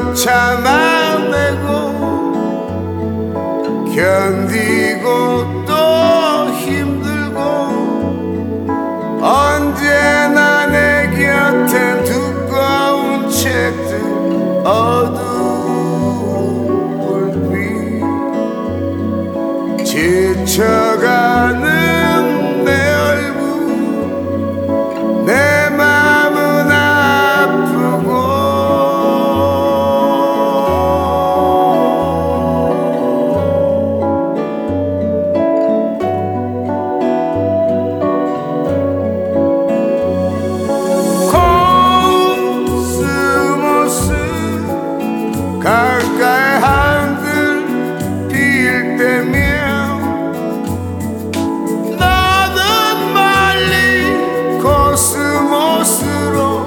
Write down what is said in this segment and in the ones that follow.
것 참아내고 견디고 또 힘들고 언제나 내 곁엔 두꺼운 책들 어두운 불빛 지쳐가는 내 얼굴 내 맘은 아프고 가까이 한들 피일 때면 너는 멀리 코스모스로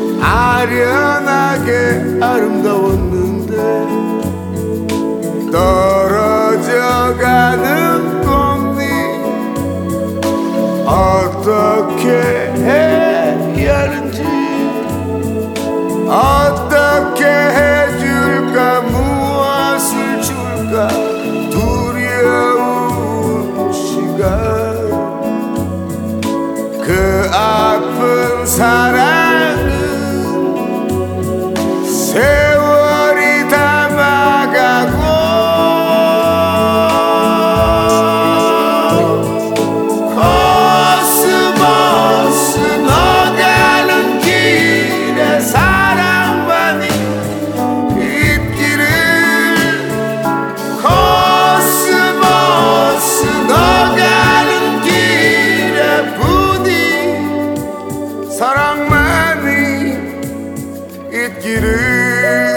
아련하게 아름다웠는데 떨어져가는 꽃잎 어떻게 해야 하는지 어떻게 해줄까 무엇을 줄까 두려운 시간 그 아픈 사랑은 세월이 담아가고 코스모스 너가는 길에 사랑만이 있기를 코스모스 너가는 길에 부디 사랑만이 있기를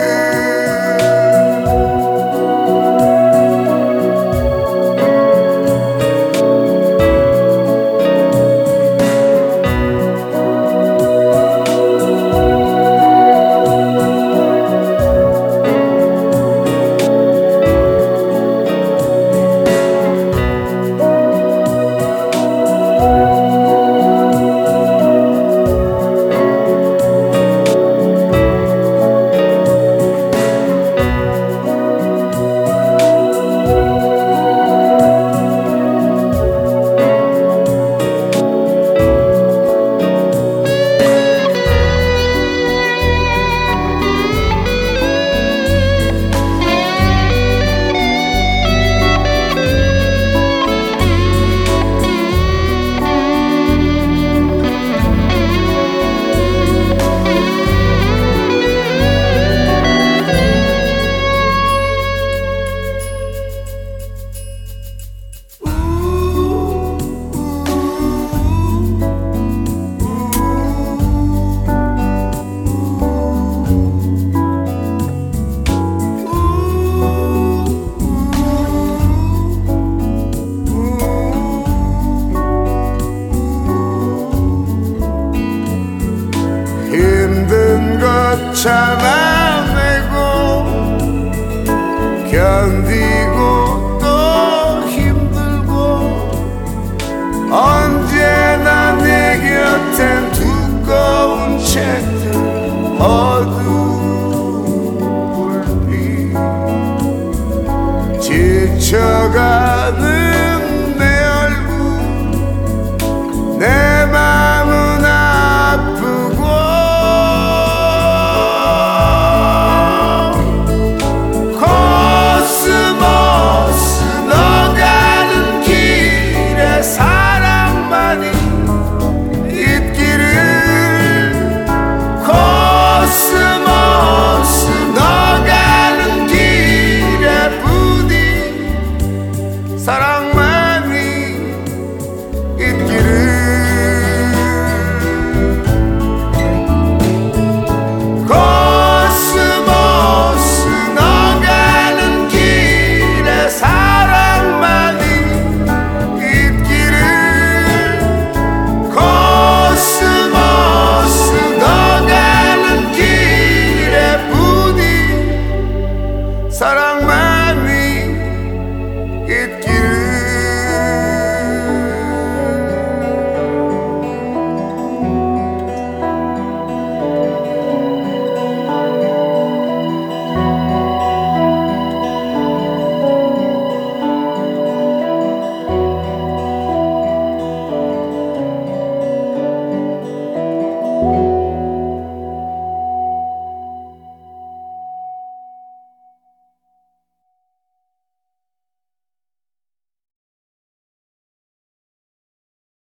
힘든 것 참아내고 견디고 또 힘들고 언제나 내 곁엔 두꺼운 책들 어두운 불빛 지쳐가는